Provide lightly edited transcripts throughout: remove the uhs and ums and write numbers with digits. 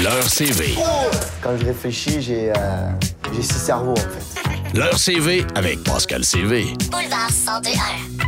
Leur CV. Quand je réfléchis, j'ai 6 cerveaux, en fait. Leur CV avec Pascal CV. Boulevard 102.1.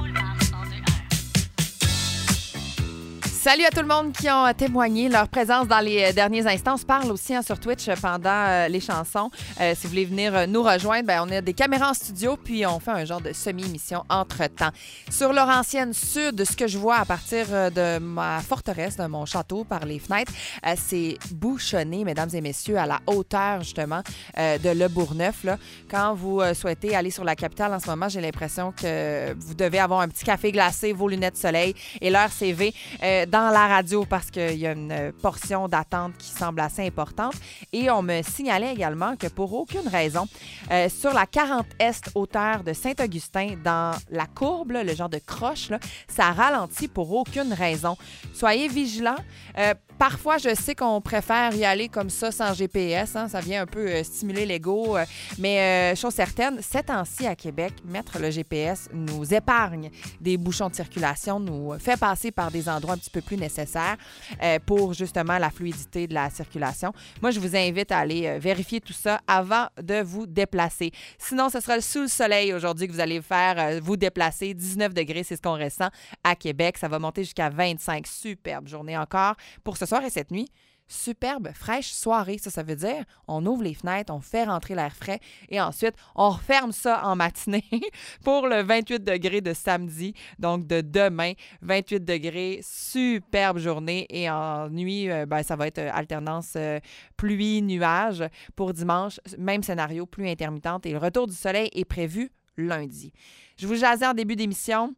Salut à tout le monde qui ont témoigné leur présence dans les derniers instants. On se parle aussi sur Twitch pendant les chansons. Si vous voulez venir nous rejoindre, on a des caméras en studio, puis on fait un genre de semi-émission entre-temps. Sur Laurentienne Sud, ce que je vois à partir de ma forteresse, de mon château par les fenêtres, c'est bouchonné, mesdames et messieurs, à la hauteur justement de Le Bourgneuf. Là. Quand vous souhaitez aller sur la capitale en ce moment, j'ai l'impression que vous devez avoir un petit café glacé, vos lunettes de soleil et leur CV dans la radio parce qu'il y a une portion d'attente qui semble assez importante. Et on me signalait également que pour aucune raison, sur la 40 Est hauteur de Saint-Augustin, dans la courbe, là, le genre de croche, là, ça ralentit pour aucune raison. Soyez vigilants. Parfois, je sais qu'on préfère y aller comme ça sans GPS. Hein, ça vient un peu stimuler l'ego. Mais chose certaine, ces temps-ci à Québec, mettre le GPS nous épargne des bouchons de circulation, nous fait passer par des endroits un petit peu plus nécessaires pour justement la fluidité de la circulation. Moi, je vous invite à aller vérifier tout ça avant de vous déplacer. Sinon, ce sera sous le soleil aujourd'hui que vous allez faire vous déplacer. 19 degrés, c'est ce qu'on ressent à Québec. Ça va monter jusqu'à 25. Superbe journée encore pour ce soir et cette nuit. Superbe, fraîche soirée. Ça veut dire on ouvre les fenêtres, on fait rentrer l'air frais et ensuite, on referme ça en matinée pour le 28 degrés de samedi. Donc, de demain, 28 degrés, superbe journée. Et en nuit, ça va être alternance pluie-nuage. Pour dimanche, même scénario, pluie intermittente. Et le retour du soleil est prévu lundi. Je vous jasais en début d'émission.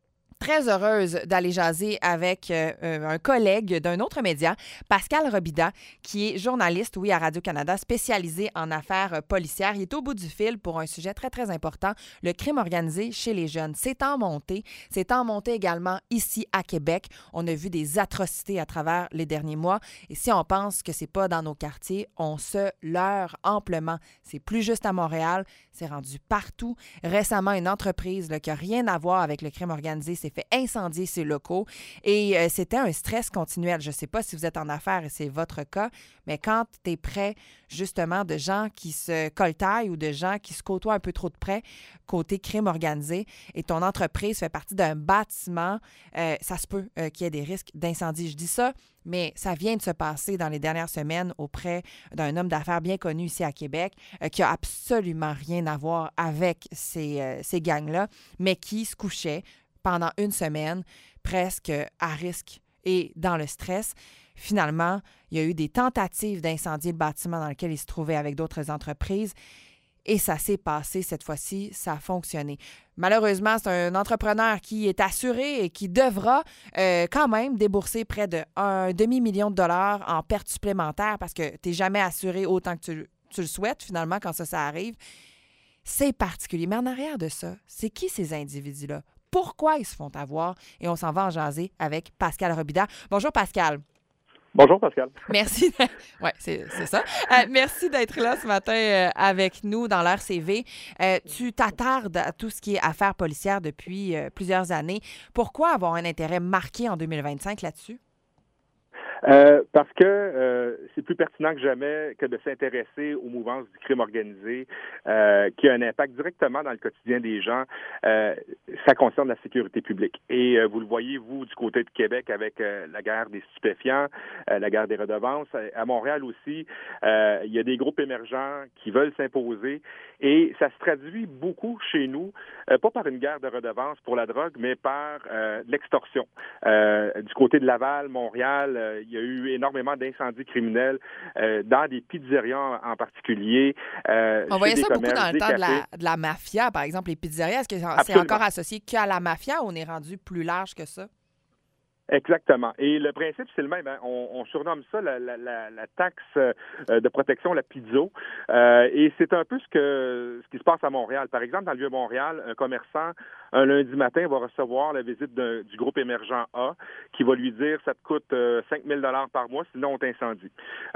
Très heureuse d'aller jaser avec un collègue d'un autre média, Pascal Robida, qui est journaliste, oui, à Radio-Canada, spécialisé en affaires policières. Il est au bout du fil pour un sujet très, très important, le crime organisé chez les jeunes. C'est en montée. C'est en montée également ici à Québec. On a vu des atrocités à travers les derniers mois. Et si on pense que c'est pas dans nos quartiers, on se leurre amplement. C'est plus juste à Montréal. C'est rendu partout. Récemment, une entreprise là, qui n'a rien à voir avec le crime organisé s'est fait incendier ses locaux et c'était un stress continuel. Je ne sais pas si vous êtes en affaires et c'est votre cas, mais quand tu es près justement de gens qui se coltaillent ou de gens qui se côtoient un peu trop de près côté crime organisé et ton entreprise fait partie d'un bâtiment, ça se peut qu'il y ait des risques d'incendie. Je dis ça, mais ça vient de se passer dans les dernières semaines auprès d'un homme d'affaires bien connu ici à Québec qui a absolument rien à voir avec ces gangs-là, mais qui se couchait pendant une semaine, presque à risque et dans le stress. Finalement, il y a eu des tentatives d'incendier le bâtiment dans lequel il se trouvait avec d'autres entreprises. Et ça s'est passé cette fois-ci, ça a fonctionné. Malheureusement, c'est un entrepreneur qui est assuré et qui devra quand même débourser près de $1 demi-million en pertes supplémentaires parce que tu n'es jamais assuré autant que tu le souhaites finalement quand ça arrive. C'est particulier. Mais en arrière de ça, c'est qui ces individus-là? Pourquoi ils se font avoir? Et on s'en va en jaser avec Pascal Robida. Bonjour Pascal. Bonjour Pascal. Merci. Oui, c'est ça. Merci d'être là ce matin avec nous dans l'heure CV. Tu t'attardes à tout ce qui est affaires policières depuis plusieurs années. Pourquoi avoir un intérêt marqué en 2025 là-dessus? Parce que c'est plus pertinent que jamais que de s'intéresser aux mouvances du crime organisé qui a un impact directement dans le quotidien des gens. Ça concerne la sécurité publique. Et vous le voyez, vous, du côté de Québec, avec la guerre des stupéfiants, la guerre des redevances. À Montréal aussi, il y a des groupes émergents qui veulent s'imposer. Et ça se traduit beaucoup chez nous, pas par une guerre de redevances pour la drogue, mais par l'extorsion. Du côté de Laval, Montréal, il y a eu énormément d'incendies criminels dans des pizzerias en particulier. On voyait ça beaucoup dans le temps de la mafia, par exemple, les pizzerias. Est-ce que c'est encore associé qu'à la mafia ou on est rendu plus large que ça? Exactement. Et le principe, c'est le même. Hein? On surnomme ça la taxe de protection, la pizzo. Et c'est un peu ce qui se passe à Montréal. Par exemple, dans le Vieux-Montréal, un commerçant un lundi matin, va recevoir la visite du groupe émergent A qui va lui dire ça te coûte 5 000 $ par mois, sinon on t'incendie.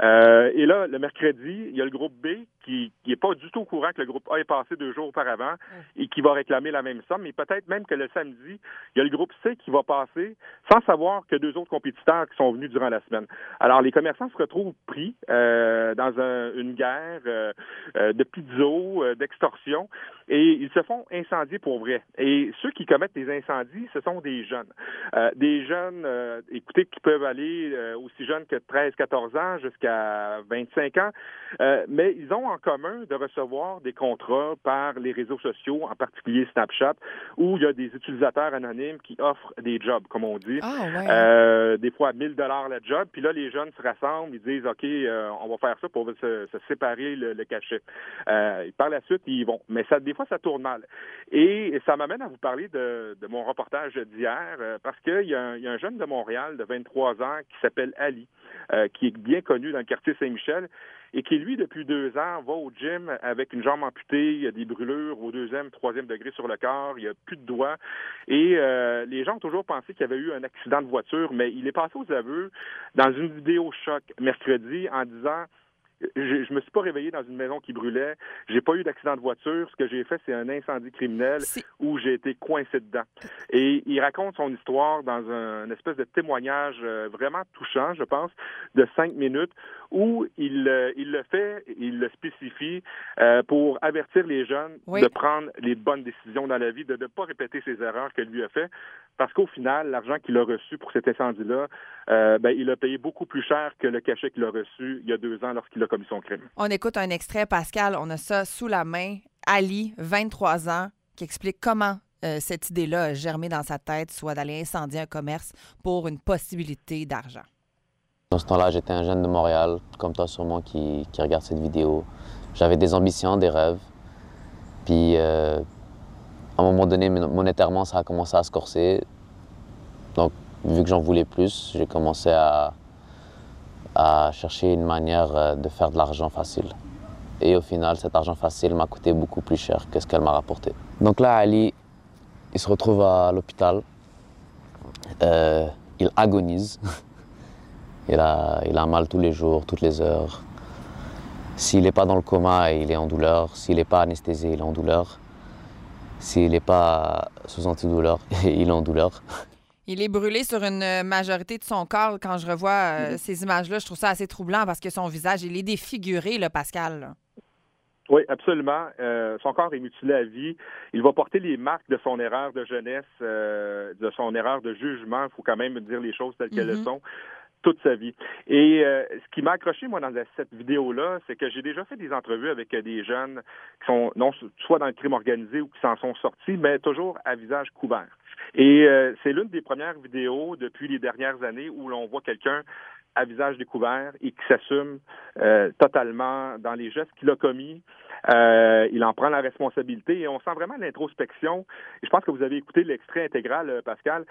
Et là, le mercredi, il y a le groupe B qui n'est pas du tout au courant que le groupe A est passé 2 jours auparavant et qui va réclamer la même somme. Mais peut-être même que le samedi, il y a le groupe C qui va passer sans savoir que 2 autres compétiteurs qui sont venus durant la semaine. Alors, les commerçants se retrouvent pris dans une guerre de pizzo, d'extorsion, et ils se font incendier pour vrai. Et ceux qui commettent des incendies, ce sont des jeunes. Des jeunes, écoutez, qui peuvent aller aussi jeunes que 13-14 ans jusqu'à 25 ans, mais ils ont en commun de recevoir des contrats par les réseaux sociaux, en particulier Snapchat, où il y a des utilisateurs anonymes qui offrent des jobs, comme on dit. Des fois 1 000 $ la job, puis là, les jeunes se rassemblent, ils disent, OK, on va faire ça pour se séparer le cachet. Par la suite, ils vont. Mais des fois, ça tourne mal. Et ça m'amène à vous parler de mon reportage d'hier, parce qu'il y a un jeune de Montréal de 23 ans qui s'appelle Ali, qui est bien connu dans le quartier Saint-Michel, et qui, lui, depuis 2 ans, va au gym avec une jambe amputée, il y a des brûlures au 2e, 3e degré sur le corps, il n'y a plus de doigts. Et les gens ont toujours pensé qu'il y avait eu un accident de voiture, mais il est passé aux aveux dans une vidéo choc mercredi en disant je me suis pas réveillé dans une maison qui brûlait. J'ai pas eu d'accident de voiture. Ce que j'ai fait, c'est un incendie criminel où j'ai été coincé dedans. Et il raconte son histoire dans une espèce de témoignage vraiment touchant, je pense, de 5 minutes, où il le fait, il le spécifie pour avertir les jeunes de prendre les bonnes décisions dans la vie, de ne pas répéter ses erreurs que lui a fait, parce qu'au final, l'argent qu'il a reçu pour cet incendie-là, il a payé beaucoup plus cher que le cachet qu'il a reçu il y a 2 ans lorsqu'il a commis son crime. On écoute un extrait, Pascal, on a ça sous la main. Ali, 23 ans, qui explique comment cette idée-là a germé dans sa tête, soit d'aller incendier un commerce pour une possibilité d'argent. Dans ce temps-là, j'étais un jeune de Montréal, comme toi sûrement, qui regarde cette vidéo. J'avais des ambitions, des rêves. Puis, à un moment donné, monétairement, ça a commencé à se corser. Donc, vu que j'en voulais plus, j'ai commencé à chercher une manière de faire de l'argent facile. Et au final, cet argent facile m'a coûté beaucoup plus cher que ce qu'elle m'a rapporté. Donc là, Ali, il se retrouve à l'hôpital. Il agonise. Il a mal tous les jours, toutes les heures. S'il n'est pas dans le coma, il est en douleur. S'il n'est pas anesthésié, il est en douleur. S'il n'est pas sous antidouleur, il est en douleur. Il est brûlé sur une majorité de son corps. Quand je revois ces images-là, je trouve ça assez troublant parce que son visage, il est défiguré, là, Pascal. Là. Oui, absolument. Son corps est mutilé à vie. Il va porter les marques de son erreur de jeunesse, de son erreur de jugement. Il faut quand même dire les choses telles qu'elles sont. Toute sa vie. Et ce qui m'a accroché, moi, dans cette vidéo-là, c'est que j'ai déjà fait des entrevues avec des jeunes qui sont non soit dans le crime organisé ou qui s'en sont sortis, mais toujours à visage couvert. Et c'est l'une des premières vidéos depuis les dernières années où l'on voit quelqu'un à visage découvert et qui s'assume totalement dans les gestes qu'il a commis. Il en prend la responsabilité et on sent vraiment l'introspection. Et je pense que vous avez écouté l'extrait intégral, Pascal.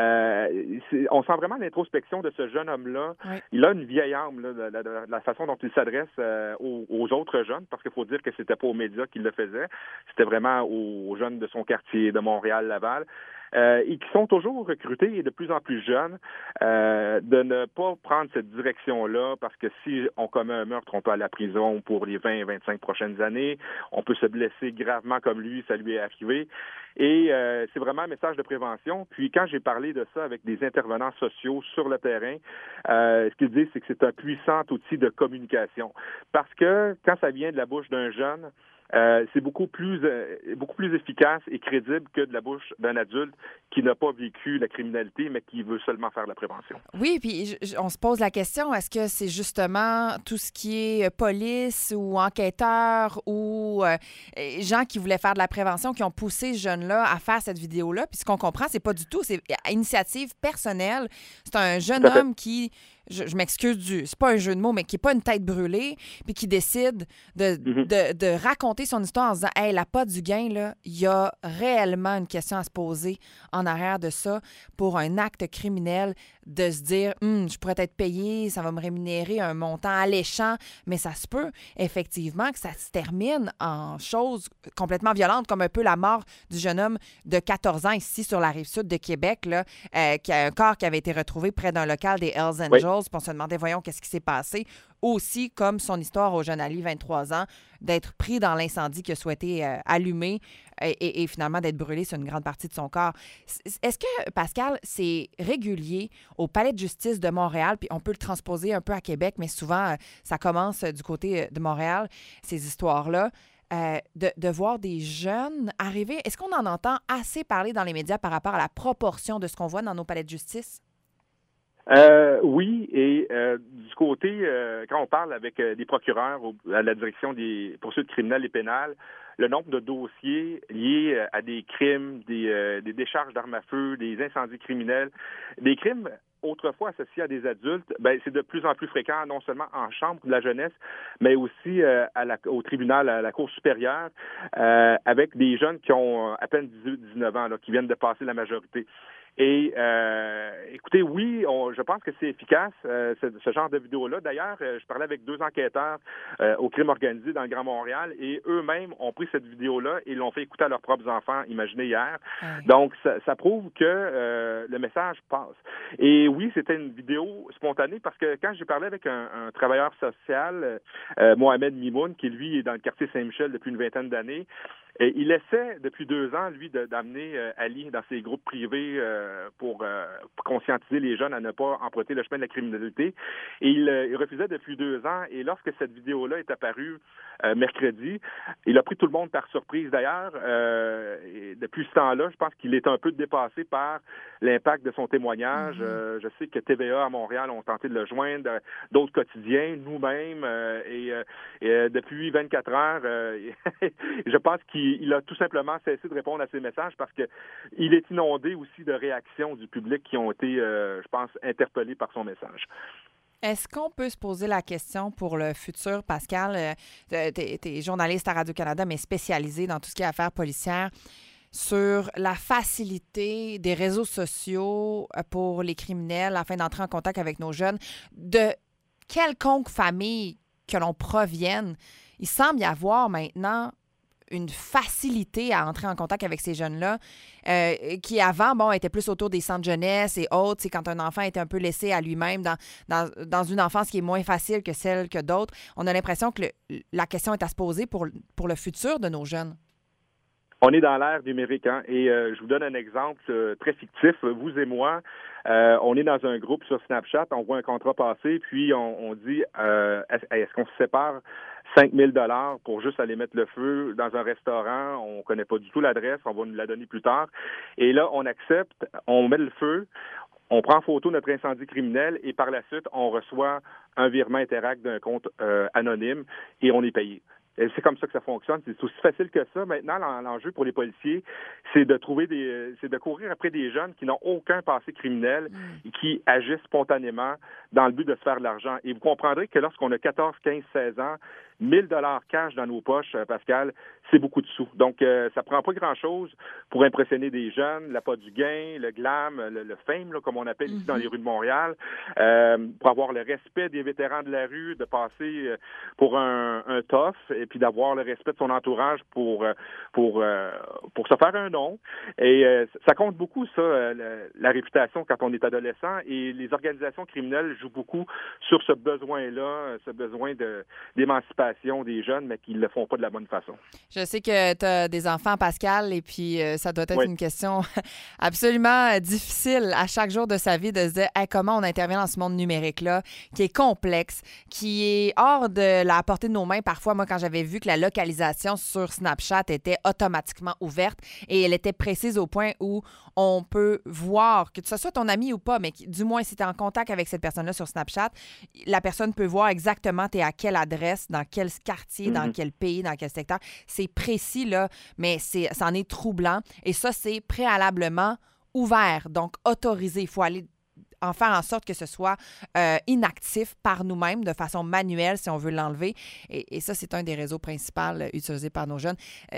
On sent vraiment l'introspection de ce jeune homme-là. Oui. Il a une vieille âme, là, de la façon dont il s'adresse aux autres jeunes, parce qu'il faut dire que c'était pas aux médias qu'il le faisait. C'était vraiment aux jeunes de son quartier, de Montréal, Laval. Et qui sont toujours recrutés et de plus en plus jeunes, de ne pas prendre cette direction-là, parce que si on commet un meurtre, on peut aller à la prison pour les 20 et 25 prochaines années, on peut se blesser gravement comme lui, ça lui est arrivé. Et c'est vraiment un message de prévention. Puis quand j'ai parlé de ça avec des intervenants sociaux sur le terrain, ce qu'ils disent, c'est que c'est un puissant outil de communication. Parce que quand ça vient de la bouche d'un jeune, c'est beaucoup plus efficace et crédible que de la bouche d'un adulte qui n'a pas vécu la criminalité, mais qui veut seulement faire de la prévention. Oui, puis on se pose la question, est-ce que c'est justement tout ce qui est police ou enquêteurs ou gens qui voulaient faire de la prévention qui ont poussé ce jeune-là à faire cette vidéo-là? Puis ce qu'on comprend, c'est pas du tout, c'est initiative personnelle. C'est un jeune homme qui je m'excuse c'est pas un jeu de mots, mais qui n'est pas une tête brûlée, puis qui décide de raconter son histoire en disant « Hey, la pas du gain, là, il y a réellement une question à se poser en arrière de ça pour un acte criminel, de se dire je pourrais être payé, ça va me rémunérer un montant alléchant, mais ça se peut effectivement que ça se termine en choses complètement violentes, comme un peu la mort du jeune homme de 14 ans ici sur la rive-sud de Québec, là, qui a un corps qui avait été retrouvé près d'un local des Hells Angels. Puis on se demandait, voyons, qu'est-ce qui s'est passé. Aussi, comme son histoire au jeune Ali, 23 ans, d'être pris dans l'incendie qu'il a souhaité allumer et finalement d'être brûlé sur une grande partie de son corps. Est-ce que, Pascal, c'est régulier au Palais de justice de Montréal, puis on peut le transposer un peu à Québec, mais souvent, ça commence du côté de Montréal, ces histoires-là, de voir des jeunes arriver. Est-ce qu'on en entend assez parler dans les médias par rapport à la proportion de ce qu'on voit dans nos palais de justice? Oui, et du côté, quand on parle avec des procureurs à la direction des poursuites criminelles et pénales, le nombre de dossiers liés à des crimes, des décharges d'armes à feu, des incendies criminels, des crimes autrefois associés à des adultes, c'est de plus en plus fréquent, non seulement en chambre de la jeunesse, mais aussi au tribunal, à la Cour supérieure, avec des jeunes qui ont à peine 18-19 ans, là, qui viennent de passer la majorité. Et écoutez, oui, je pense que c'est efficace, ce genre de vidéo-là. D'ailleurs, je parlais avec 2 enquêteurs au crime organisé dans le Grand Montréal et eux-mêmes ont pris cette vidéo-là et l'ont fait écouter à leurs propres enfants, imaginez hier. Donc, ça prouve que le message passe. Et oui, c'était une vidéo spontanée parce que quand j'ai parlé avec un travailleur social, Mohamed Mimoun, qui lui est dans le quartier Saint-Michel depuis une vingtaine d'années, et il essaie depuis 2 ans, lui, d'amener Ali dans ses groupes privés pour conscientiser les jeunes à ne pas emprunter le chemin de la criminalité. Et il refusait depuis 2 ans. Et lorsque cette vidéo-là est apparue mercredi, il a pris tout le monde par surprise. D'ailleurs, et depuis ce temps-là, je pense qu'il est un peu dépassé par l'impact de son témoignage. Je sais que TVA à Montréal ont tenté de le joindre, d'autres quotidiens, nous-mêmes. Et depuis 24 heures, je pense qu'il a tout simplement cessé de répondre à ces messages parce qu'il est inondé aussi de réactions du public qui ont été, je pense, interpellées par son message. Est-ce qu'on peut se poser la question pour le futur, Pascal? T'es journaliste à Radio-Canada, mais spécialisé dans tout ce qui est affaires policières, sur la facilité des réseaux sociaux pour les criminels afin d'entrer en contact avec nos jeunes, de quelconque famille que l'on provienne. Il semble y avoir maintenant une facilité à entrer en contact avec ces jeunes-là, qui avant, étaient plus autour des centres jeunesse et autres. C'est quand un enfant était un peu laissé à lui-même dans une enfance qui est moins facile que celle que d'autres. On a l'impression que la question est à se poser pour le futur de nos jeunes. On est dans l'ère numérique, hein, et je vous donne un exemple très fictif. Vous et moi, on est dans un groupe sur Snapchat, on voit un contrat passer, puis on dit est-ce qu'on se sépare 5 000 $ pour juste aller mettre le feu dans un restaurant, on connaît pas du tout l'adresse, on va nous la donner plus tard. Et là, on accepte, on met le feu, on prend en photo notre incendie criminel et par la suite, on reçoit un virement Interact d'un compte anonyme et on est payé. Et c'est comme ça que ça fonctionne. C'est aussi facile que ça. Maintenant, l'enjeu pour les policiers, c'est de courir après des jeunes qui n'ont aucun passé criminel et qui agissent spontanément dans le but de se faire de l'argent. Et vous comprendrez que lorsqu'on a 14, 15, 16 ans, 1 000 $ cash dans nos poches, Pascal, c'est beaucoup de sous. Donc, ça prend pas grand-chose pour impressionner des jeunes. L'appât du gain, le glam, le fame, là, comme on appelle ici dans les rues de Montréal, pour avoir le respect des vétérans de la rue, de passer pour un tough, et puis d'avoir le respect de son entourage pour se faire un nom. Et ça compte beaucoup, ça, la réputation quand on est adolescent. Et les organisations criminelles jouent beaucoup sur ce besoin-là, ce besoin d'émancipation des jeunes, mais qui ne le font pas de la bonne façon. Je sais que tu as des enfants, Pascal, et puis ça doit être une question absolument difficile à chaque jour de sa vie de se dire comment on intervient dans ce monde numérique-là, qui est complexe, qui est hors de la portée de nos mains. Parfois, moi, quand j'avais vu que la localisation sur Snapchat était automatiquement ouverte et elle était précise au point où on peut voir, que ce soit ton ami ou pas, mais du moins, si tu es en contact avec cette personne-là sur Snapchat, la personne peut voir exactement tu es à quelle adresse, dans quel quartier, dans quel pays, dans quel secteur. C'est précis, là, mais ça en est troublant. Et ça, c'est préalablement ouvert, donc autorisé. Il faut aller en faire en sorte que ce soit inactif par nous-mêmes de façon manuelle si on veut l'enlever. Et ça, c'est un des réseaux principaux utilisés par nos jeunes.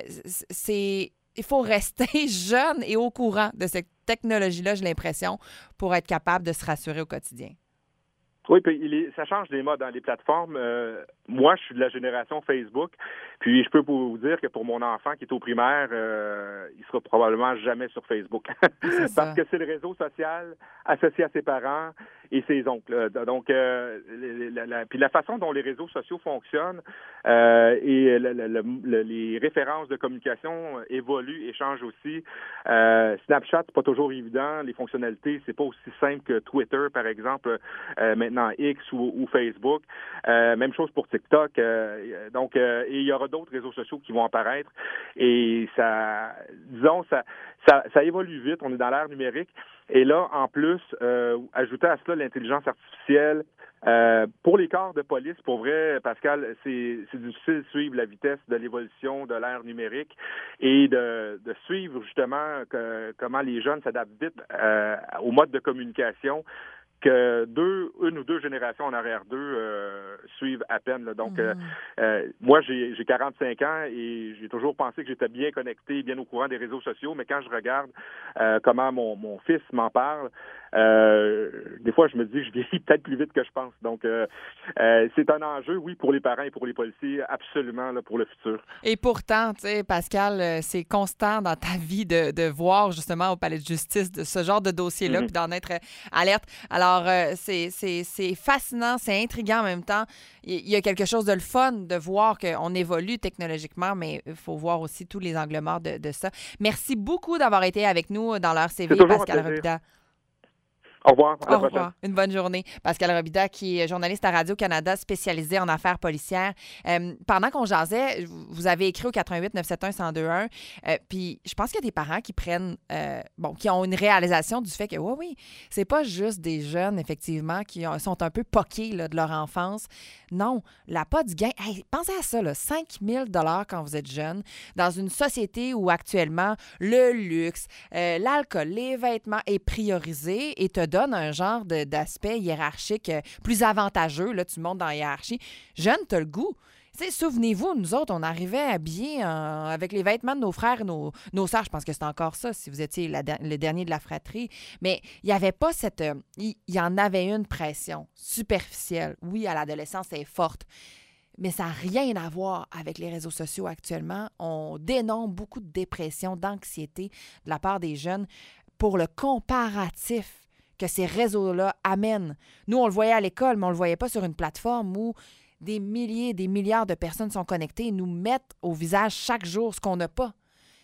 Il faut rester jeune et au courant de cette technologie-là, j'ai l'impression, pour être capable de se rassurer au quotidien. Oui, puis ça change les modes dans les plateformes. Moi, je suis de la génération Facebook, puis je peux vous dire que pour mon enfant qui est au primaire, il sera probablement jamais sur Facebook. Parce que c'est le réseau social associé à ses parents et ses oncles. Donc, puis la façon dont les réseaux sociaux fonctionnent et les références de communication évoluent et changent aussi. Snapchat, c'est pas toujours évident. Les fonctionnalités, c'est pas aussi simple que Twitter, par exemple, maintenant X ou Facebook. Même chose pour TikTok. Donc, et il y aura d'autres réseaux sociaux qui vont apparaître. Et ça évolue vite. On est dans l'ère numérique. Et là, en plus, ajouter à cela l'intelligence artificielle. Pour les corps de police, pour vrai, Pascal, c'est difficile de suivre la vitesse de l'évolution de l'ère numérique et de suivre justement comment les jeunes s'adaptent vite au mode de communication que une ou deux générations en arrière d'eux suivent à peine. Là. Donc, moi, j'ai 45 ans et j'ai toujours pensé que j'étais bien connecté, bien au courant des réseaux sociaux, mais quand je regarde comment mon fils m'en parle, des fois, je me dis que je vieillis peut-être plus vite que je pense. Donc, c'est un enjeu, oui, pour les parents et pour les policiers, absolument, là, pour le futur. Et pourtant, tu sais, Pascal, c'est constant dans ta vie de voir, justement, au palais de justice, de ce genre de dossier-là, puis d'en être alerte. Alors, c'est fascinant, c'est intriguant en même temps. Il y a quelque chose de le fun de voir qu'on évolue technologiquement, mais il faut voir aussi tous les angles morts de ça. Merci beaucoup d'avoir été avec nous dans l'heure CV, Pascal Robida. Au revoir. À la Au revoir. Une bonne journée. Pascal Robida, qui est journaliste à Radio-Canada spécialisé en affaires policières. Pendant qu'on jasait, vous avez écrit au 88-971-1021. Puis je pense qu'il y a des parents qui prennent, qui ont une réalisation du fait que, oui, c'est pas juste des jeunes, effectivement, qui sont un peu poqués là, de leur enfance. Non, l'appât du gain, pensez à ça, là, 5 000 $ quand vous êtes jeune, dans une société où actuellement le luxe, l'alcool, les vêtements est priorisé et te donne un genre d'aspect hiérarchique plus avantageux. Là, tu montes dans la hiérarchie. Jeune, tu as le goût. T'sais, souvenez-vous, nous autres, on arrivait habillés avec les vêtements de nos frères et nos sœurs. Je pense que c'est encore ça, si vous étiez le dernier de la fratrie. Mais il n'y avait pas il y en avait une pression superficielle. Oui, à l'adolescence, c'est forte. Mais ça n'a rien à voir avec les réseaux sociaux actuellement. On dénombre beaucoup de dépression, d'anxiété de la part des jeunes pour le comparatif que ces réseaux-là amènent. Nous, on le voyait à l'école, mais on ne le voyait pas sur une plateforme où des milliers, des milliards de personnes sont connectées et nous mettent au visage chaque jour ce qu'on n'a pas.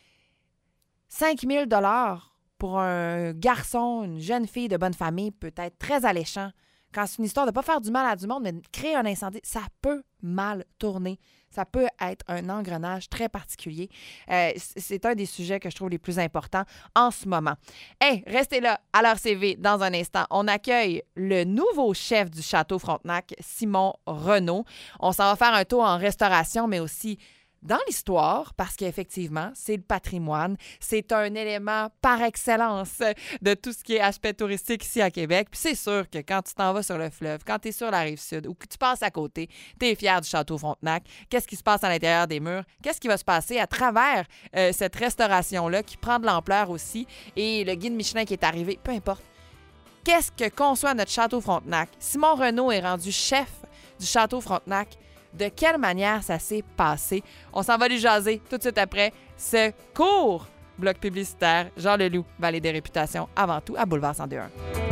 5 000 $ pour un garçon, une jeune fille de bonne famille peut être très alléchant. Quand c'est une histoire de ne pas faire du mal à du monde, mais de créer un incendie, ça peut mal tourner. Ça peut être un engrenage très particulier. C'est un des sujets que je trouve les plus importants en ce moment. Hey, restez là à l'heure CV dans un instant. On accueille le nouveau chef du Château Frontenac, Simon Renaud. On s'en va faire un tour en restauration, mais aussi dans l'histoire, parce qu'effectivement, c'est le patrimoine. C'est un élément par excellence de tout ce qui est aspect touristique ici à Québec. Puis c'est sûr que quand tu t'en vas sur le fleuve, quand tu es sur la Rive-Sud ou que tu passes à côté, tu es fier du Château Frontenac. Qu'est-ce qui se passe à l'intérieur des murs? Qu'est-ce qui va se passer à travers cette restauration-là qui prend de l'ampleur aussi? Et le guide Michelin qui est arrivé, peu importe. Qu'est-ce que conçoit notre Château Frontenac? Simon Renaud est rendu chef du Château Frontenac. De quelle manière ça s'est passé? On s'en va lui jaser tout de suite après ce court bloc publicitaire. Jean Leloup, Vallée des Réputations, avant tout, à Boulevard 102.1.